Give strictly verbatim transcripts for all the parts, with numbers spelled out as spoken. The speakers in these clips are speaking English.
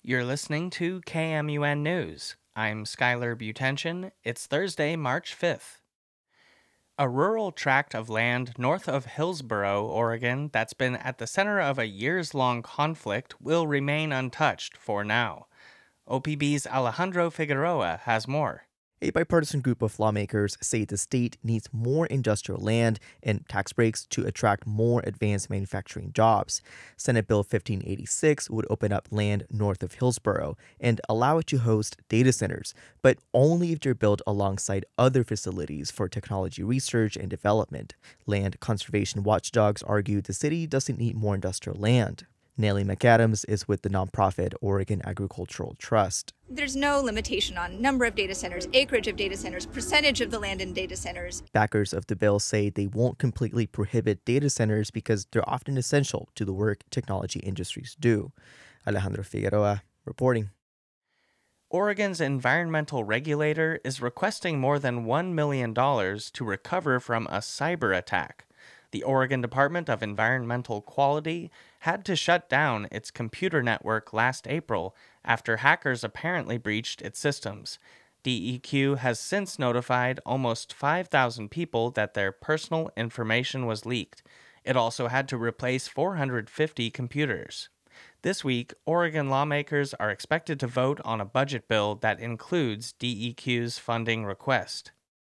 You're listening to K M U N News. I'm Skylar Butension. It's Thursday, March fifth. A rural tract of land north of Hillsboro, Oregon, that's been at the center of a years-long conflict will remain untouched for now. O P B's Alejandro Figueroa has more. A bipartisan group of lawmakers say the state needs more industrial land and tax breaks to attract more advanced manufacturing jobs. Senate Bill fifteen eighty-six would open up land north of Hillsboro and allow it to host data centers, but only if they're built alongside other facilities for technology research and development. Land conservation watchdogs argue the city doesn't need more industrial land. Nellie McAdams is with the nonprofit Oregon Agricultural Trust. There's no limitation on number of data centers, acreage of data centers, percentage of the land in data centers. Backers of the bill say they won't completely prohibit data centers because they're often essential to the work technology industries do. Alejandro Figueroa reporting. Oregon's environmental regulator is requesting more than one million dollars to recover from a cyber attack. The Oregon Department of Environmental Quality had to shut down its computer network last April after hackers apparently breached its systems. D E Q has since notified almost five thousand people that their personal information was leaked. It also had to replace four hundred fifty computers. This week, Oregon lawmakers are expected to vote on a budget bill that includes D E Q's funding request.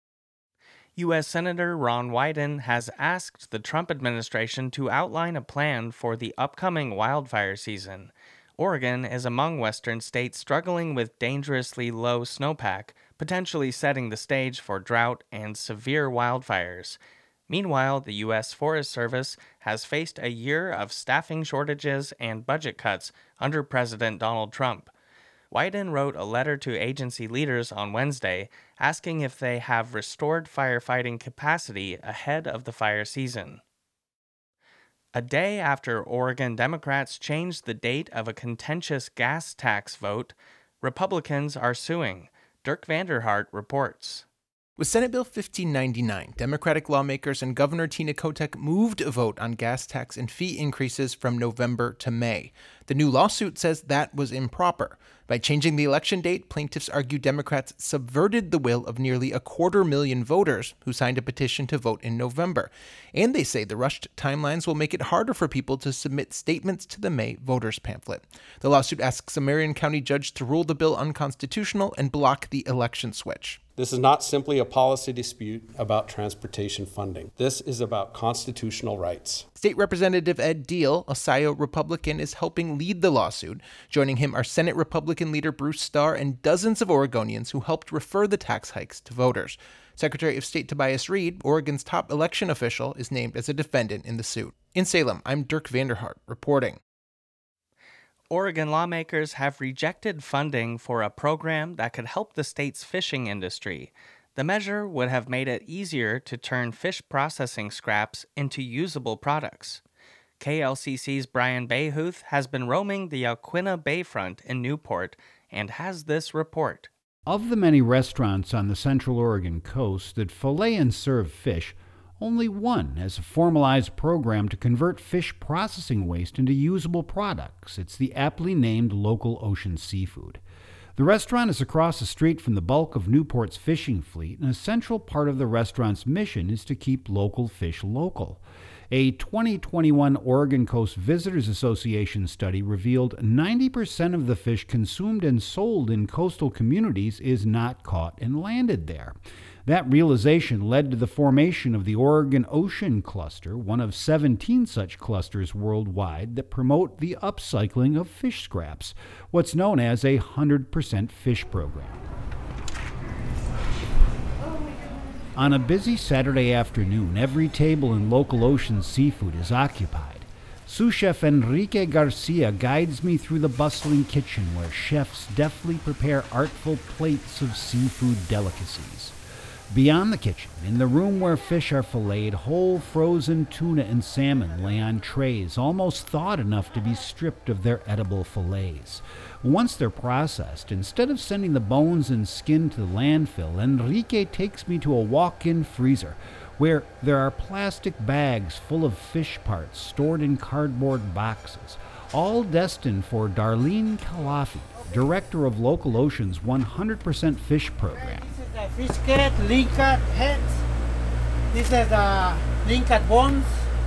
U S Senator Ron Wyden has asked the Trump administration to outline a plan for the upcoming wildfire season. Oregon is among western states struggling with dangerously low snowpack, potentially setting the stage for drought and severe wildfires. Meanwhile, the U S Forest Service has faced a year of staffing shortages and budget cuts under President Donald Trump. Wyden wrote a letter to agency leaders on Wednesday asking if they have restored firefighting capacity ahead of the fire season. A day after Oregon Democrats changed the date of a contentious gas tax vote, Republicans are suing. Dirk Vanderhart reports. With Senate Bill fifteen ninety-nine, Democratic lawmakers and Governor Tina Kotek moved a vote on gas tax and fee increases from November to May. The new lawsuit says that was improper. By changing the election date, plaintiffs argue Democrats subverted the will of nearly a quarter million voters who signed a petition to vote in November. And they say the rushed timelines will make it harder for people to submit statements to the May voters pamphlet. The lawsuit asks a Marion County judge to rule the bill unconstitutional and block the election switch. This is not simply a policy dispute about transportation funding. This is about constitutional rights. State Representative Ed Deal, a S I O Republican, is helping lead the lawsuit. Joining him are Senate Republican leader Bruce Starr and dozens of Oregonians who helped refer the tax hikes to voters. Secretary of State Tobias Reed, Oregon's top election official, is named as a defendant in the suit. In Salem, I'm Dirk Vanderhart reporting. Oregon lawmakers have rejected funding for a program that could help the state's fishing industry. The measure would have made it easier to turn fish processing scraps into usable products. K L C C's Brian Bayhuth has been roaming the Alquina Bayfront in Newport and has this report. Of the many restaurants on the Central Oregon coast that fillet and serve fish, only one has a formalized program to convert fish processing waste into usable products. It's the aptly named Local Ocean Seafood. The restaurant is across the street from the bulk of Newport's fishing fleet, and a central part of the restaurant's mission is to keep local fish local. A twenty twenty-one Oregon Coast Visitors Association study revealed ninety percent of the fish consumed and sold in coastal communities is not caught and landed there. That realization led to the formation of the Oregon Ocean Cluster, one of seventeen such clusters worldwide that promote the upcycling of fish scraps, what's known as a one hundred percent fish program. On a busy Saturday afternoon, every table in Local Ocean Seafood is occupied. Sous Chef Enrique Garcia guides me through the bustling kitchen where chefs deftly prepare artful plates of seafood delicacies. Beyond the kitchen, in the room where fish are filleted, whole frozen tuna and salmon lay on trays, almost thawed enough to be stripped of their edible fillets. Once they're processed, instead of sending the bones and skin to the landfill, Enrique takes me to a walk-in freezer where there are plastic bags full of fish parts stored in cardboard boxes. all destined for Darlene Kalafi, director of Local Ocean's one hundred percent Fish program. This is the fish cat, lingcod heads. This is the lingcod bones.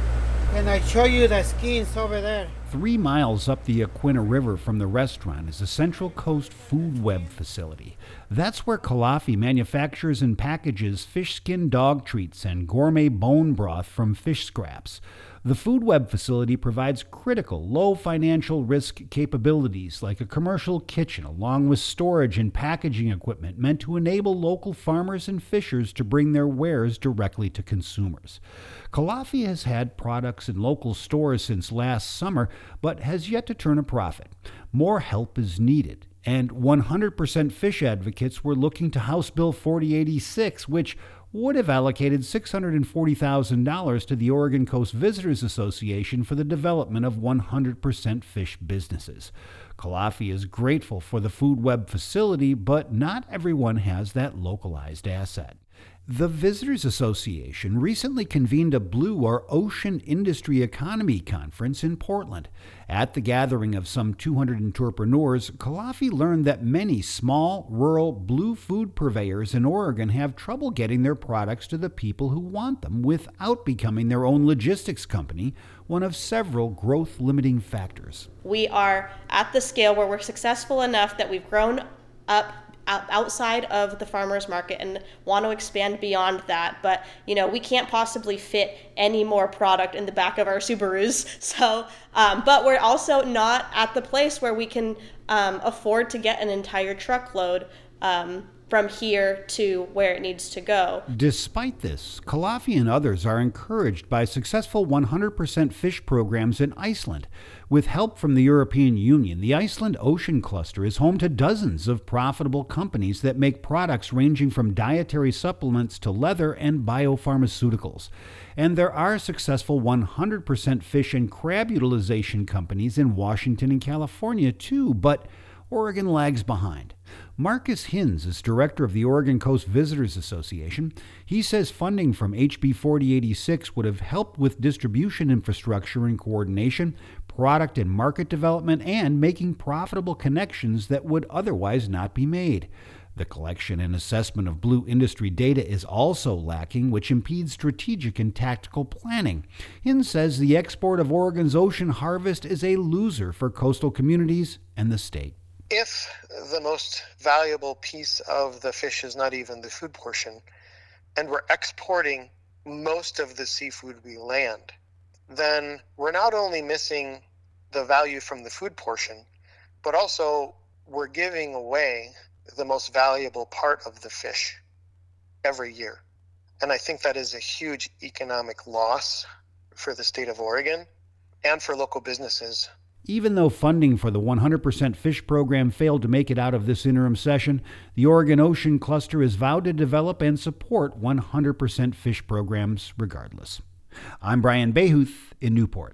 And I show you the skins over there. Three miles up the Yaquina River from the restaurant is the Central Coast Food Web facility. That's where Kalafi manufactures and packages fish skin dog treats and gourmet bone broth from fish scraps. The Food Web facility provides critical, low financial risk capabilities like a commercial kitchen, along with storage and packaging equipment meant to enable local farmers and fishers to bring their wares directly to consumers. Kalafi has had products in local stores since last summer, but has yet to turn a profit. More help is needed, and one hundred percent Fish advocates were looking to House Bill forty eighty-six, which would have allocated six hundred forty thousand dollars to the Oregon Coast Visitors Association for the development of one hundred percent Fish businesses. Kalafi is grateful for the Food Web facility, but not everyone has that localized asset. The Visitors Association recently convened a Blue or Ocean Industry Economy Conference in Portland. At the gathering of some two hundred entrepreneurs, Kalafi learned that many small, rural blue food purveyors in Oregon have trouble getting their products to the people who want them without becoming their own logistics company, one of several growth-limiting factors. We are at the scale where we're successful enough that we've grown up outside of the farmers market and want to expand beyond that, but you know we can't possibly fit any more product in the back of our Subarus. So, um, but we're also not at the place where we can um, afford to get an entire truckload um, from here to where it needs to go. Despite this, Kalafi and others are encouraged by successful one hundred percent Fish programs in Iceland. With help from the European Union, the Iceland Ocean Cluster is home to dozens of profitable companies that make products ranging from dietary supplements to leather and biopharmaceuticals. And there are successful one hundred percent Fish and crab utilization companies in Washington and California too, but Oregon lags behind. Marcus Hinz is director of the Oregon Coast Visitors Association. He says funding from H B forty eighty-six would have helped with distribution infrastructure and coordination, product and market development, and making profitable connections that would otherwise not be made. The collection and assessment of blue industry data is also lacking, which impedes strategic and tactical planning. Hinz says the export of Oregon's ocean harvest is a loser for coastal communities and the state. If the most valuable piece of the fish is not even the food portion, and we're exporting most of the seafood we land, then we're not only missing the value from the food portion, but also we're giving away the most valuable part of the fish every year. And I think that is a huge economic loss for the state of Oregon and for local businesses. Even though funding for the one hundred percent Fish program failed to make it out of this interim session, the Oregon Ocean Cluster has vowed to develop and support one hundred percent Fish programs regardless. I'm Brian Behuth in Newport.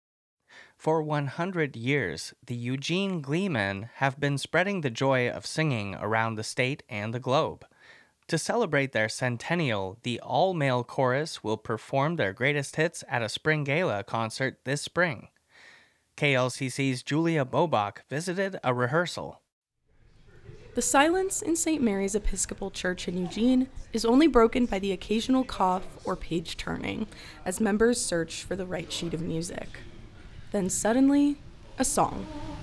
For one hundred years, the Eugene Gleemen have been spreading the joy of singing around the state and the globe. To celebrate their centennial, the all-male chorus will perform their greatest hits at a spring gala concert this spring. K L C C's Julia Bobach visited a rehearsal. The silence in Saint Mary's Episcopal Church in Eugene is only broken by the occasional cough or page turning as members search for the right sheet of music. Then suddenly, a song.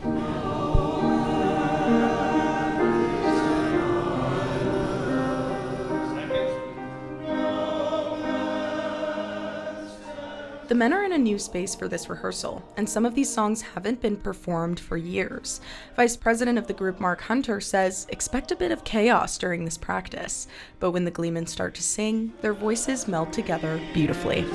The men are in a new space for this rehearsal, and some of these songs haven't been performed for years. Vice President of the group, Mark Hunter, says expect a bit of chaos during this practice, but when the Gleemen start to sing, their voices meld together beautifully.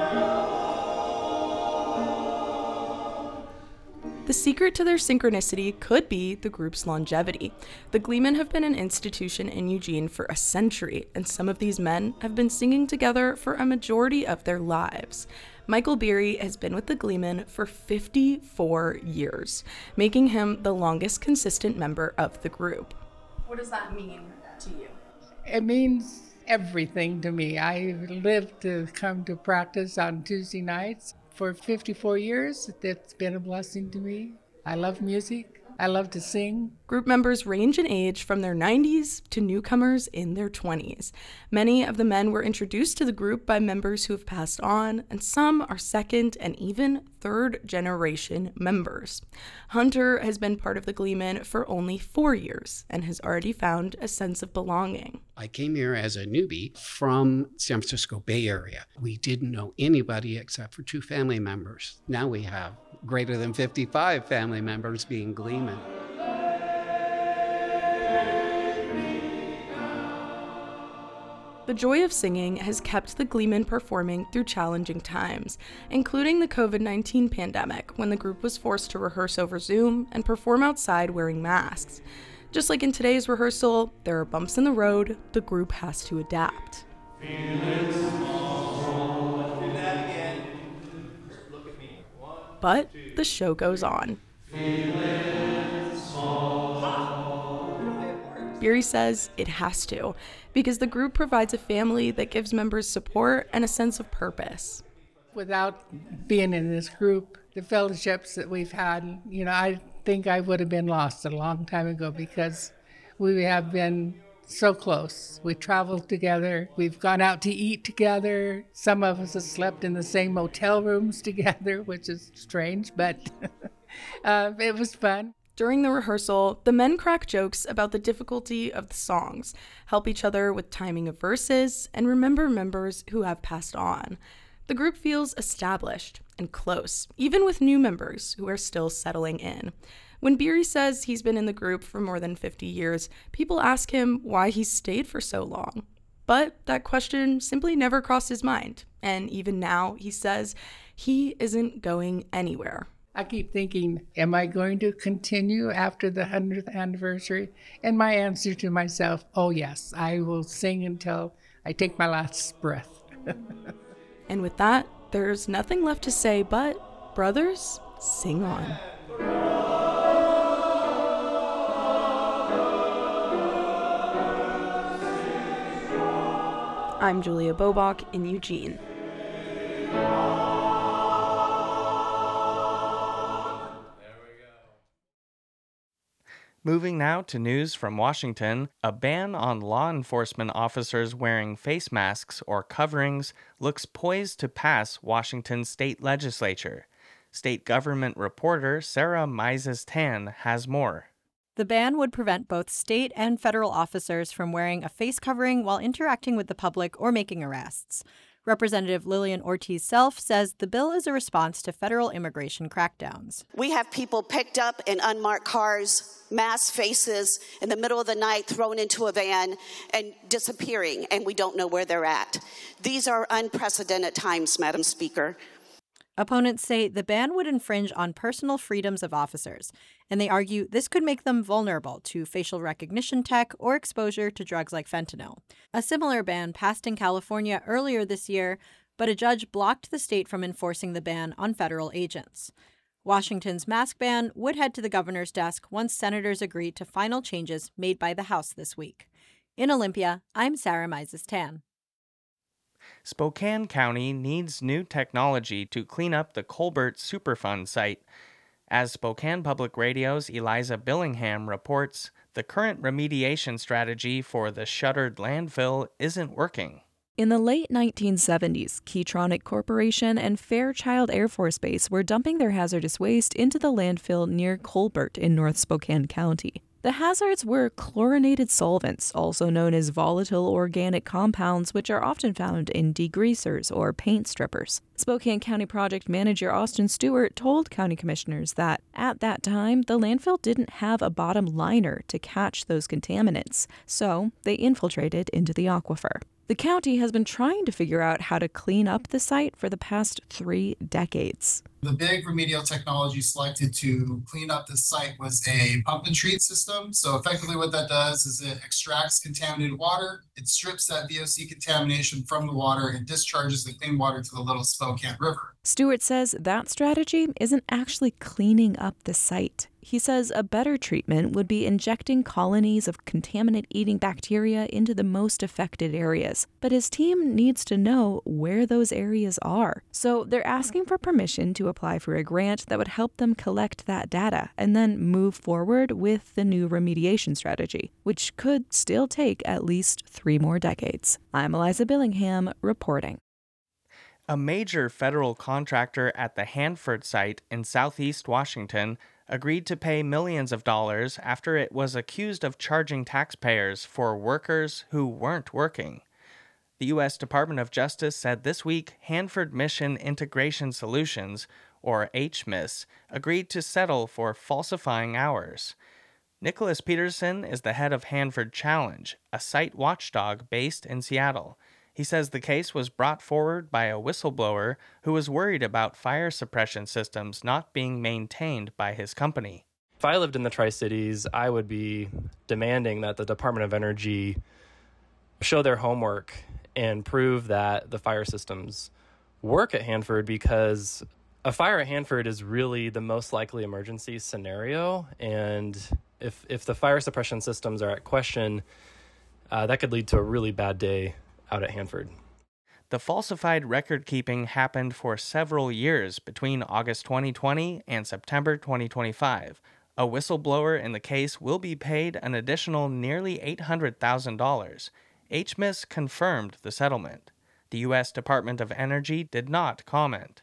The secret to their synchronicity could be the group's longevity. The Gleemen have been an institution in Eugene for a century, and some of these men have been singing together for a majority of their lives. Michael Beery has been with the Gleemen for fifty-four years, making him the longest consistent member of the group. What does that mean to you? It means everything to me. I live to come to practice on Tuesday nights. for fifty-four years. It's been a blessing to me. I love music. I love to sing. Group members range in age from their nineties to newcomers in their twenties. Many of the men were introduced to the group by members who have passed on, and some are second and even third generation members. Hunter has been part of the Gleeman for only four years and has already found a sense of belonging. I came here as a newbie from San Francisco Bay Area. We didn't know anybody except for two family members. Now we have greater than fifty-five family members being Gleeman. The joy of singing has kept the Gleeman performing through challenging times, including the covid nineteen pandemic, when the group was forced to rehearse over Zoom and perform outside wearing masks. Just like in today's rehearsal, there are bumps in the road. The group has to adapt. But the show goes on. Beery says it has to, because the group provides a family that gives members support and a sense of purpose. Without being in this group, the fellowships that we've had, you know, I think I would have been lost a long time ago because we have been so close. We traveled together. We've gone out to eat together. Some of us have slept in the same motel rooms together, which is strange, but uh, it was fun. During the rehearsal, the men crack jokes about the difficulty of the songs, help each other with timing of verses, and remember members who have passed on. The group feels established and close, even with new members who are still settling in. When Beery says he's been in the group for more than fifty years, people ask him why he's stayed for so long. But that question simply never crossed his mind. And even now, he says he isn't going anywhere. I keep thinking, am I going to continue after the hundredth anniversary? And my answer to myself, oh yes, I will sing until I take my last breath. And with that, there's nothing left to say but, brothers, sing on. I'm Julia Bobach in Eugene. Moving now to news from Washington, a ban on law enforcement officers wearing face masks or coverings looks poised to pass Washington's state legislature. State government reporter Sarah Mises-Tan has more. The ban would prevent both state and federal officers from wearing a face covering while interacting with the public or making arrests. Representative Lillian Ortiz-Self says the bill is a response to federal immigration crackdowns. We have people picked up in unmarked cars, masked faces, in the middle of the night, thrown into a van and disappearing, and we don't know where they're at. These are unprecedented times, Madam Speaker. Opponents say the ban would infringe on personal freedoms of officers, and they argue this could make them vulnerable to facial recognition tech or exposure to drugs like fentanyl. A similar ban passed in California earlier this year, but a judge blocked the state from enforcing the ban on federal agents. Washington's mask ban would head to the governor's desk once senators agree to final changes made by the House this week. In Olympia, I'm Sarah Mises-Tan. Spokane County needs new technology to clean up the Colbert Superfund site. As Spokane Public Radio's Eliza Billingham reports, the current remediation strategy for the shuttered landfill isn't working. In the late nineteen seventies, Keytronic Corporation and Fairchild Air Force Base were dumping their hazardous waste into the landfill near Colbert in North Spokane County. The hazards were chlorinated solvents, also known as volatile organic compounds, which are often found in degreasers or paint strippers. Spokane County Project Manager Austin Stewart told county commissioners that, at that time, the landfill didn't have a bottom liner to catch those contaminants, so they infiltrated into the aquifer. The county has been trying to figure out how to clean up the site for the past three decades. The big remedial technology selected to clean up the site was a pump and treat system. So effectively what that does is it extracts contaminated water, it strips that V O C contamination from the water, and discharges the clean water to the Little Spokane River. Stewart says that strategy isn't actually cleaning up the site. He says a better treatment would be injecting colonies of contaminant-eating bacteria into the most affected areas. But his team needs to know where those areas are. So they're asking for permission to apply for a grant that would help them collect that data and then move forward with the new remediation strategy, which could still take at least three more decades. I'm Eliza Billingham reporting. A major federal contractor at the Hanford site in southeast Washington agreed to pay millions of dollars after it was accused of charging taxpayers for workers who weren't working. The U S Department of Justice said this week Hanford Mission Integration Solutions, or H M I S, agreed to settle for falsifying hours. Nicholas Peterson is the head of Hanford Challenge, a site watchdog based in Seattle. He says the case was brought forward by a whistleblower who was worried about fire suppression systems not being maintained by his company. If I lived in the Tri-Cities, I would be demanding that the Department of Energy show their homework and prove that the fire systems work at Hanford, because a fire at Hanford is really the most likely emergency scenario. And if if the fire suppression systems are at question, uh, that could lead to a really bad day out at Hanford. The falsified record keeping happened for several years between August twenty twenty and September twenty twenty-five. A whistleblower in the case will be paid an additional nearly eight hundred thousand dollars. H M I S confirmed the settlement. The U S Department of Energy did not comment.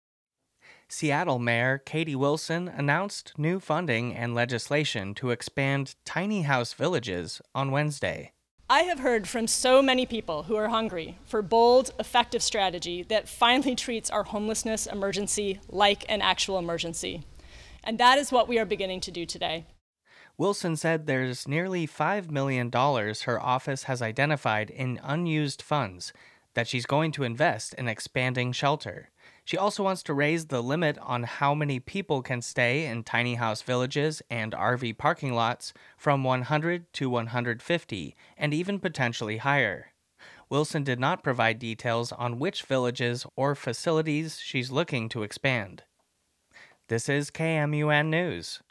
Seattle Mayor Katie Wilson announced new funding and legislation to expand tiny house villages on Wednesday. I have heard from so many people who are hungry for bold, effective strategy that finally treats our homelessness emergency like an actual emergency. And that is what we are beginning to do today. Wilson said there's nearly five million dollars her office has identified in unused funds that she's going to invest in expanding shelter. She also wants to raise the limit on how many people can stay in tiny house villages and R V parking lots from one hundred to one hundred fifty, and even potentially higher. Wilson did not provide details on which villages or facilities she's looking to expand. This is K M U N News.